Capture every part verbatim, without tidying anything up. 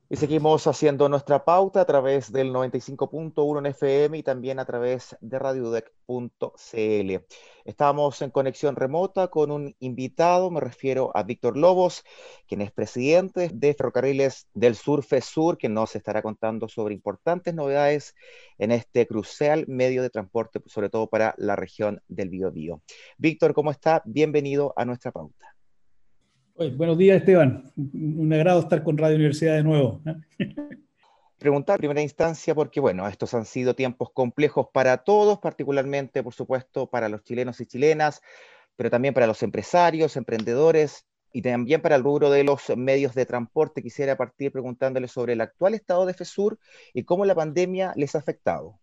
Y seguimos haciendo nuestra pauta a través del noventa y cinco punto uno en F M y también a través de radiodec punto c l. Estamos en conexión remota con un invitado, me refiero a Víctor Lobos, quien es presidente de Ferrocarriles del Sur, FESUR, que nos estará contando sobre importantes novedades en este crucial medio de transporte, sobre todo para la región del Biobío. Víctor, ¿cómo está? Bienvenido a nuestra pauta. Oye, buenos días, Esteban. Un un agrado estar con Radio Universidad de nuevo, ¿no? Preguntar en primera instancia porque, bueno, estos han sido tiempos complejos para todos, particularmente, por supuesto, para los chilenos y chilenas, pero también para los empresarios, emprendedores y también para el rubro de los medios de transporte. Quisiera partir preguntándoles sobre el actual estado de FESUR y cómo la pandemia les ha afectado.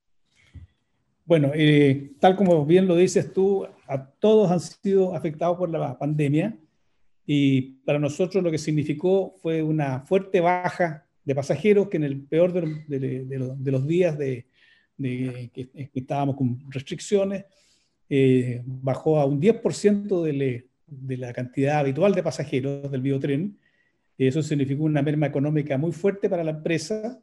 Bueno, eh, tal como bien lo dices tú, a todos han sido afectados por la pandemia y para nosotros lo que significó fue una fuerte baja de pasajeros que en el peor de, los- de- de los, de los días de, de que, que estábamos con restricciones, eh, bajó a un diez por ciento de, le- de la cantidad habitual de pasajeros del biotren. Eso significó una merma económica muy fuerte para la empresa.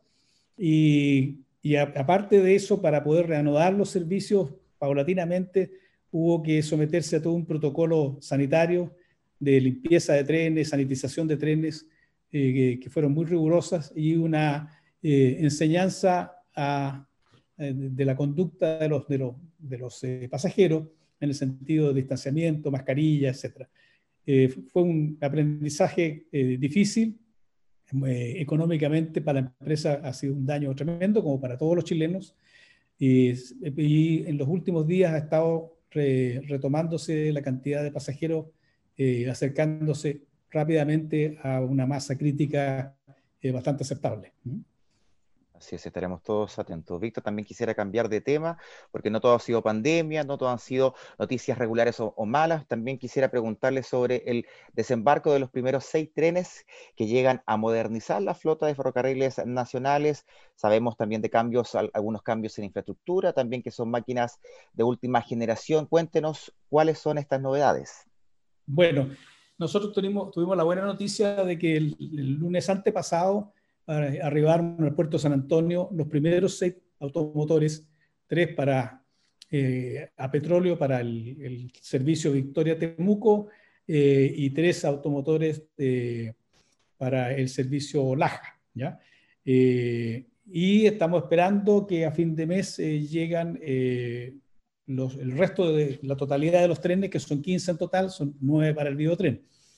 Y, y a, aparte de eso, para poder reanudar los servicios paulatinamente, hubo que someterse a todo un protocolo sanitario de limpieza de trenes, sanitización de trenes, eh, que, que, fueron muy rigurosas, y una eh, enseñanza a, eh, de la conducta de los, de los, de los eh, pasajeros en el sentido de distanciamiento, mascarilla, etcétera. Eh, fue un aprendizaje eh, difícil, eh, económicamente para la empresa ha sido un daño tremendo, como para todos los chilenos, y, y en los últimos días ha estado re, retomándose la cantidad de pasajeros, eh, acercándose rápidamente a una masa crítica eh, bastante aceptable. ¿Mm? Así es, estaremos todos atentos. Víctor, también quisiera cambiar de tema, porque no todo ha sido pandemia, no todo han sido noticias regulares o, o malas. También quisiera preguntarle sobre el desembarco de los primeros seis trenes que llegan a modernizar la flota de ferrocarriles nacionales. Sabemos también de cambios, al- algunos cambios en infraestructura, también que son máquinas de última generación. Cuéntenos cuáles son estas novedades. Bueno, nosotros tuvimos, tuvimos la buena noticia de que el, el lunes antepasado eh, arribaron al puerto de San Antonio los primeros seis automotores, tres para, eh, a petróleo para el, el servicio Victoria-Temuco, eh, y tres automotores eh, para el servicio Laja, ¿ya? Eh, y estamos esperando que a fin de mes eh, llegan eh, los, el resto de la totalidad de los trenes, que son quince en total, son nueve para el Biotren.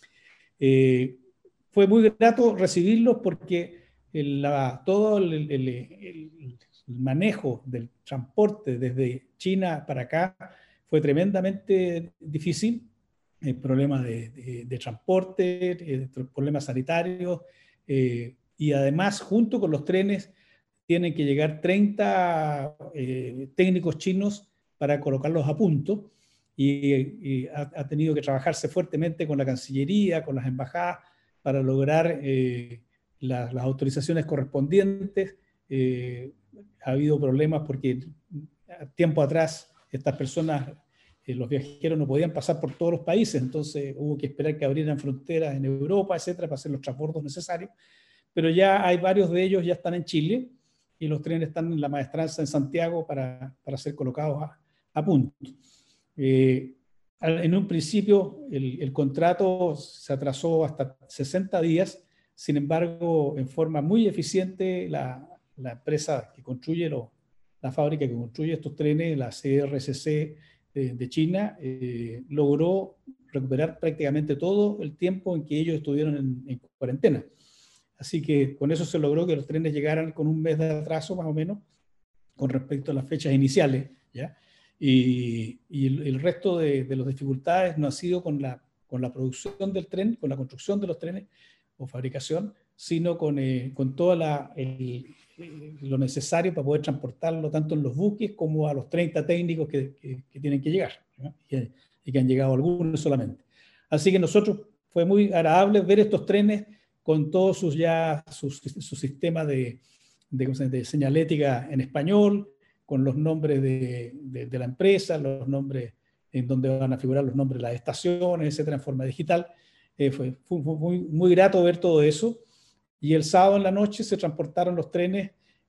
Eh, Fue muy grato recibirlos porque el, la, todo el, el, el, el, manejo del transporte desde China para acá fue tremendamente difícil. Eh, problemas de, de, de, transporte, eh, problemas sanitarios, eh, y además junto con los trenes tienen que llegar treinta eh, técnicos chinos para colocarlos a punto, y, y ha, ha, tenido que trabajarse fuertemente con la Cancillería, con las embajadas, para lograr eh, la, las autorizaciones correspondientes. Eh, ha habido problemas porque tiempo atrás estas personas, eh, los viajeros no podían pasar por todos los países, entonces hubo que esperar que abrieran fronteras en Europa, etcétera, para hacer los transbordos necesarios. Pero ya hay varios de ellos, ya están en Chile, y los trenes están en la maestranza en Santiago para, para ser colocados a, a punto. Eh, en un principio el, el, contrato se atrasó hasta sesenta días, sin embargo, en forma muy eficiente, la, la empresa que construye, lo, la fábrica que construye estos trenes, la C R C C de, de China, eh, logró recuperar prácticamente todo el tiempo en que ellos estuvieron en, en cuarentena. Así que con eso se logró que los trenes llegaran con un mes de atraso más o menos con respecto a las fechas iniciales, ¿ya? Y, y el, el, resto de, de las dificultades no ha sido con la, con la producción del tren, con la construcción de los trenes o fabricación, sino con, eh, con todo la, el, lo necesario para poder transportarlo tanto en los buques como a los treinta técnicos que, que, que tienen que llegar, ¿no? y, y que han llegado algunos solamente. Así que nosotros fue muy agradable ver estos trenes con todos sus ya sus, sus sistemas de, de, de señalética en español, con los nombres de, de, de la empresa, los nombres en donde van a figurar los nombres de las estaciones, etcétera, en forma digital. Eh, fue, fue muy, muy grato ver todo eso. Y el sábado en la noche se transportaron los trenes,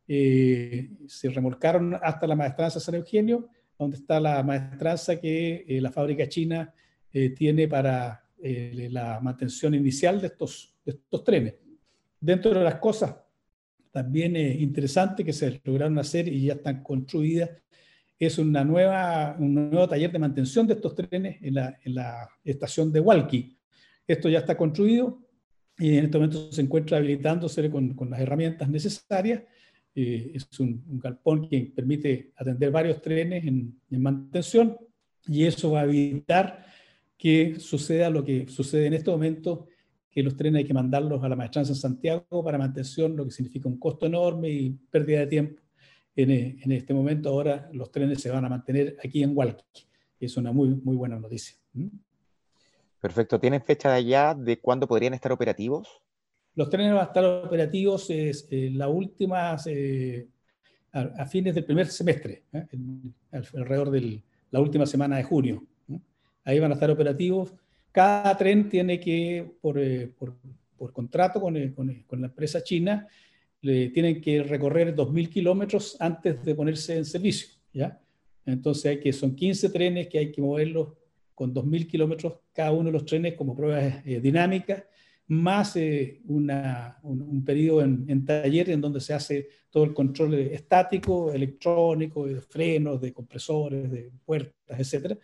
eh, se remolcaron hasta la maestranza San Eugenio, donde está la maestranza que eh, la fábrica china eh, tiene para eh, la mantención inicial de estos, de estos trenes. Dentro de las cosas también eh, interesantes que se lograron hacer y ya están construidas, es una nueva, un nuevo taller de mantención de estos trenes en la, en la estación de Hualqui. Esto ya está construido y en este momento se encuentra habilitándose con, con las herramientas necesarias. Eh, es un, un galpón que permite atender varios trenes en, en mantención, y eso va a evitar que suceda lo que sucede en este momento, que los trenes hay que mandarlos a la maestranza en Santiago para mantención, lo que significa un costo enorme y pérdida de tiempo. En, en este momento ahora los trenes se van a mantener aquí en Hualqui. Es una muy, muy buena noticia. ¿Mm? Perfecto. ¿Tienen fecha de allá de cuándo podrían estar operativos? Los trenes van a estar operativos es, eh, la última, eh, a, a, fines del primer semestre, ¿eh? en, alrededor de la última semana de junio. ¿eh? Ahí van a estar operativos. Cada tren tiene que, por, eh, por, por contrato con, eh, con, con la empresa china, le tienen que recorrer dos mil kilómetros antes de ponerse en servicio, ¿ya? Entonces hay que, son quince trenes que hay que moverlos con dos mil kilómetros cada uno de los trenes como pruebas eh, dinámicas, más eh, una, un, un periodo en, en taller en donde se hace todo el control estático, electrónico, de frenos, de compresores, de puertas, etcétera.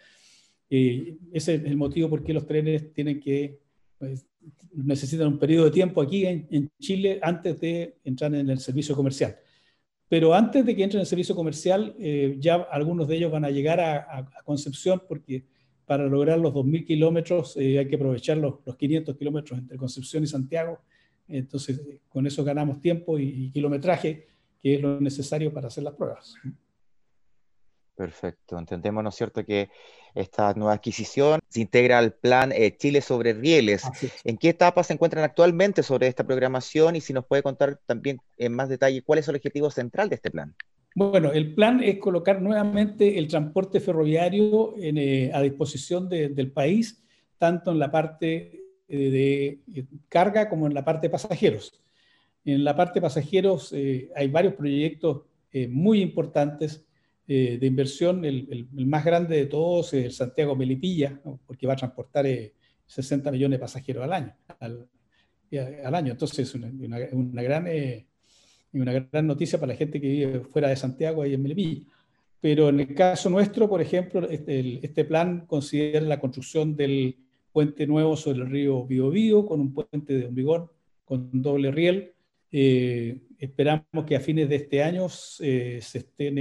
Eh, ese es el motivo por qué los trenes tienen que, pues, necesitan un periodo de tiempo aquí en, en Chile antes de entrar en el servicio comercial. Pero antes de que entren en el servicio comercial, eh, ya algunos de ellos van a llegar a, a, a Concepción, porque para lograr los dos mil kilómetros eh, hay que aprovechar los, los quinientos kilómetros entre Concepción y Santiago. Entonces, con eso ganamos tiempo y, y kilometraje, que es lo necesario para hacer las pruebas. Perfecto. Entendemos, ¿no es cierto?, que esta nueva adquisición se integra al plan eh, Chile sobre Rieles. ¿En qué etapa se encuentran actualmente sobre esta programación? Y si nos puede contar también en más detalle cuál es el objetivo central de este plan. Bueno, el plan es colocar nuevamente el transporte ferroviario en, eh, a disposición de, del país, tanto en la parte de, de carga como en la parte de pasajeros. En la parte de pasajeros eh, hay varios proyectos eh, muy importantes eh, de inversión. El, el, el más grande de todos es el Santiago-Melipilla, ¿no? Porque va a transportar eh, sesenta millones de pasajeros al año. Al, al año. Entonces, es una, una, una gran... Eh, y una gran noticia para la gente que vive fuera de Santiago, ahí en Melipilla. Pero en el caso nuestro, por ejemplo, este, el, este plan considera la construcción del puente nuevo sobre el río Biobío, con un puente de hormigón con doble riel. Eh, esperamos que a fines de este año eh, se, estén,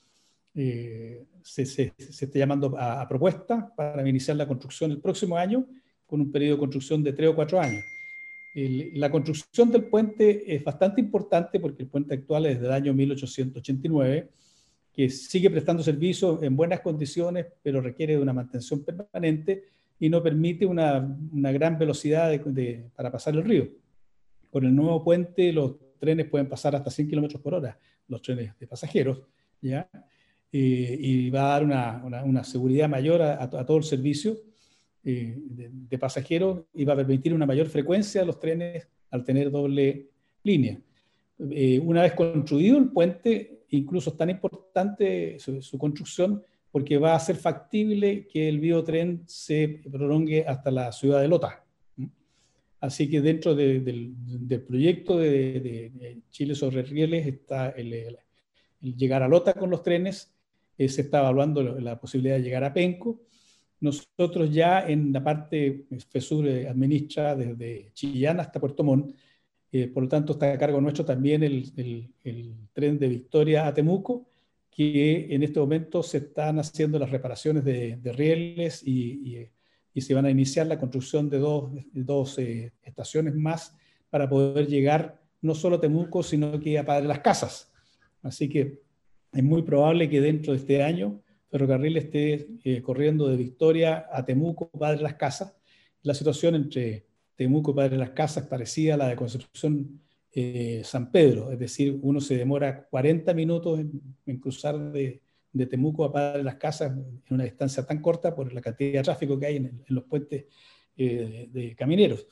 eh, se, se, se esté llamando a, a propuesta para iniciar la construcción el próximo año, con un periodo de construcción de tres o cuatro años. El, la construcción del puente es bastante importante porque el puente actual es del año mil ochocientos ochenta y nueve, que sigue prestando servicio en buenas condiciones, pero requiere de una mantención permanente y no permite una, una gran velocidad de, de, para pasar el río. Con el nuevo puente los trenes pueden pasar hasta cien kilómetros por hora, los trenes de pasajeros, ¿ya? Eh, y va a dar una, una, una seguridad mayor a, a, a todo el servicio Eh, de, de pasajeros, y va a permitir una mayor frecuencia de los trenes al tener doble línea. Eh, una vez construido el puente, incluso es tan importante su, su construcción porque va a ser factible que el biotren se prolongue hasta la ciudad de Lota. Así que dentro de, del, del proyecto de, de, de Chile sobre Rieles está el, el, el llegar a Lota con los trenes. Eh, se está evaluando la posibilidad de llegar a Penco. Nosotros ya en la parte FESUR administra desde Chillán hasta Puerto Montt, eh, por lo tanto está a cargo nuestro también el, el, el tren de Victoria a Temuco, que en este momento se están haciendo las reparaciones de, de rieles y, y, y se van a iniciar la construcción de dos, dos eh, estaciones más para poder llegar no solo a Temuco, sino que a Padre Las Casas. Así que es muy probable que dentro de este año Ferrocarril esté eh, corriendo de Victoria a Temuco, Padre Las Casas. La situación entre Temuco y Padre Las Casas es parecida a la de Concepción eh, San Pedro, es decir, uno se demora cuarenta minutos en, en cruzar de, de Temuco a Padre Las Casas en una distancia tan corta por la cantidad de tráfico que hay en, el, en los puentes eh, de, de camineros.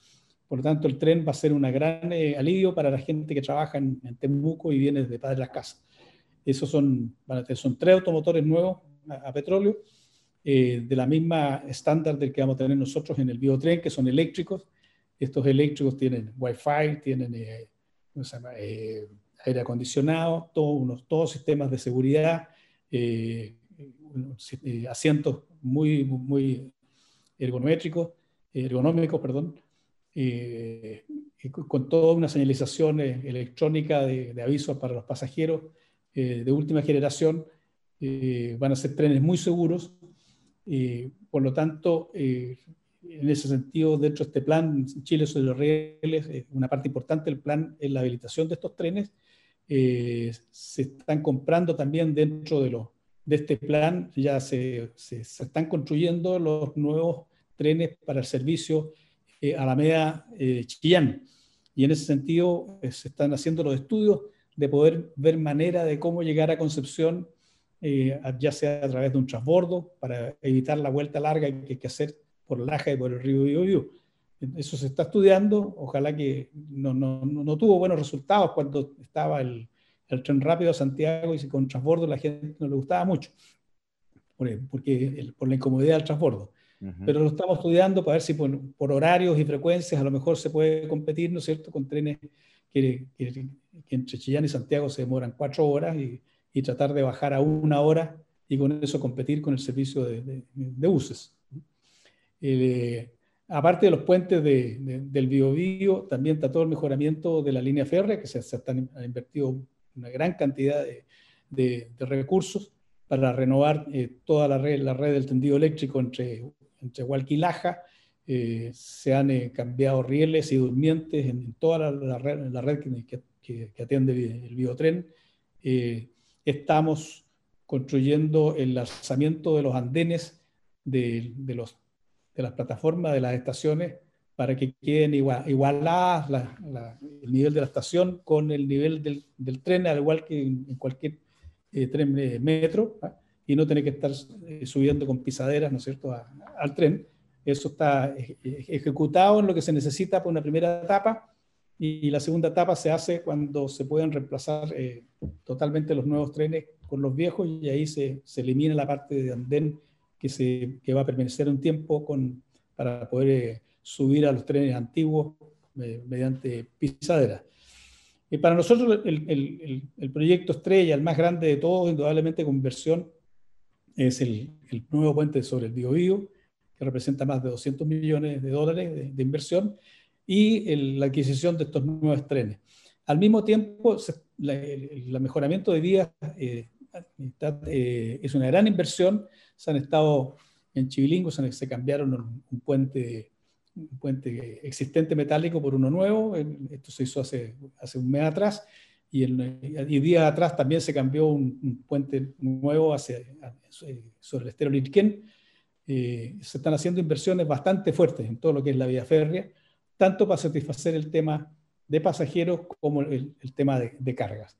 Por lo tanto, el tren va a ser un gran eh, alivio para la gente que trabaja en, en Temuco y viene de Padre Las Casas. Esos son, son tres automotores nuevos a, a petróleo, eh, de la misma estándar del que vamos a tener nosotros en el biotren, que son eléctricos. Estos eléctricos tienen Wi-Fi, tienen eh, ¿cómo se llama? Eh, aire acondicionado, todos unos todos sistemas de seguridad, eh, unos, eh, asientos muy, muy ergonométricos, ergonómicos, perdón, eh, con, con toda una señalización eh, electrónica de, de avisos para los pasajeros eh, de última generación. Eh, van a ser trenes muy seguros. Eh, por lo tanto, eh, en ese sentido, dentro de este plan Chile sobre los rieles, eh, una parte importante del plan es la habilitación de estos trenes. Eh, se están comprando también dentro de, lo, de este plan, ya se, se, se están construyendo los nuevos trenes para el servicio eh, Alameda eh, Chillán. Y en ese sentido eh, se están haciendo los estudios de poder ver manera de cómo llegar a Concepción, eh, ya sea a través de un transbordo, para evitar la vuelta larga que hay que hacer por Laja y por el río Biobío. Eso se está estudiando, ojalá que no, no, no tuvo buenos resultados cuando estaba el, el tren rápido a Santiago y con transbordo la gente no le gustaba mucho, porque el, por la incomodidad del transbordo. Uh-huh. Pero lo estamos estudiando para ver si por, por horarios y frecuencias a lo mejor se puede competir, ¿no es cierto?, con trenes que, que, que entre Chillán y Santiago se demoran cuatro horas y, y tratar de bajar a una hora y con eso competir con el servicio de, de, de buses. Eh, aparte de los puentes de, de, del Biobío, también está todo el mejoramiento de la línea férrea, que se, se han invertido una gran cantidad de, de, de recursos para renovar eh, toda la red, la red del tendido eléctrico entre, entre Hualqui y Laja. Eh, se han eh, cambiado rieles y durmientes en, en toda la, la red, la red que, que, que atiende el biotren. Eh, estamos construyendo el lanzamiento de los andenes de, de, los, de las plataformas de las estaciones para que queden igual, igualadas la, la, el nivel de la estación con el nivel del, del tren, al igual que en, en cualquier eh, tren eh, metro, ¿eh? Y no tener que estar eh, subiendo con pisaderas, ¿no es cierto?, a, al tren. Eso está ejecutado en lo que se necesita por una primera etapa, y la segunda etapa se hace cuando se pueden reemplazar eh, totalmente los nuevos trenes con los viejos, y ahí se, se elimina la parte de andén que, se, que va a permanecer un tiempo con, para poder eh, subir a los trenes antiguos eh, mediante pisaderas. Y para nosotros el, el, el, el proyecto estrella, el más grande de todos, indudablemente con inversión, es el, el nuevo puente sobre el Biobío, que representa más de doscientos millones de dólares de, de inversión, y el, la adquisición de estos nuevos trenes. Al mismo tiempo, se, la, el, el mejoramiento de vías eh, está, eh, es una gran inversión. Se han estado en Chivilingo, se, se cambiaron un, un, puente, un puente existente metálico por uno nuevo. Esto se hizo hace, hace un mes atrás. Y, el, y días atrás también se cambió un, un puente nuevo hacia, sobre el estero Lirquén. Eh, se están haciendo inversiones bastante fuertes en todo lo que es la vía férrea, tanto para satisfacer el tema de pasajeros como el, el tema de, de cargas.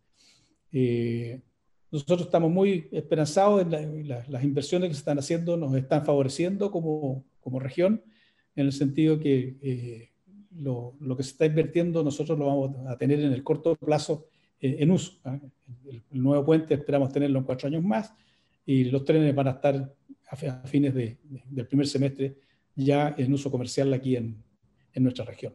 Eh, nosotros estamos muy esperanzados en la, la, las inversiones que se están haciendo, nos están favoreciendo como, como región, en el sentido que eh, lo, lo que se está invirtiendo nosotros lo vamos a tener en el corto plazo eh, en uso. ¿eh? El, el nuevo puente esperamos tenerlo en cuatro años más, y los trenes van a estar a fines de, de, del primer semestre ya en uso comercial aquí en, en nuestra región.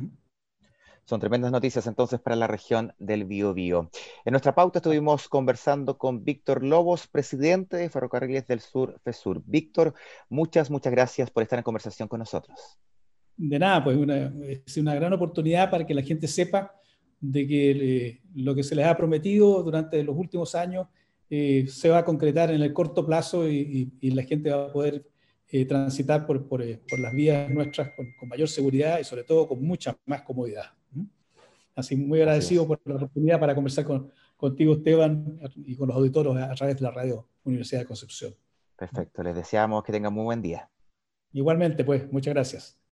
Son tremendas noticias entonces para la región del Biobío. En nuestra pauta estuvimos conversando con Víctor Lobos, presidente de Ferrocarriles del Sur, FESUR. Víctor, muchas, muchas gracias por estar en conversación con nosotros. De nada, pues una, es una gran oportunidad para que la gente sepa de que eh, lo que se les ha prometido durante los últimos años eh, se va a concretar en el corto plazo, y, y, y la gente va a poder eh, transitar por, por, eh, por las vías nuestras con, con mayor seguridad y sobre todo con mucha más comodidad. Así, muy agradecido Así por la oportunidad para conversar con, contigo, Esteban, y con los auditores a, a través de la radio Universidad de Concepción. Perfecto, les deseamos que tengan muy buen día. Igualmente, pues, muchas gracias.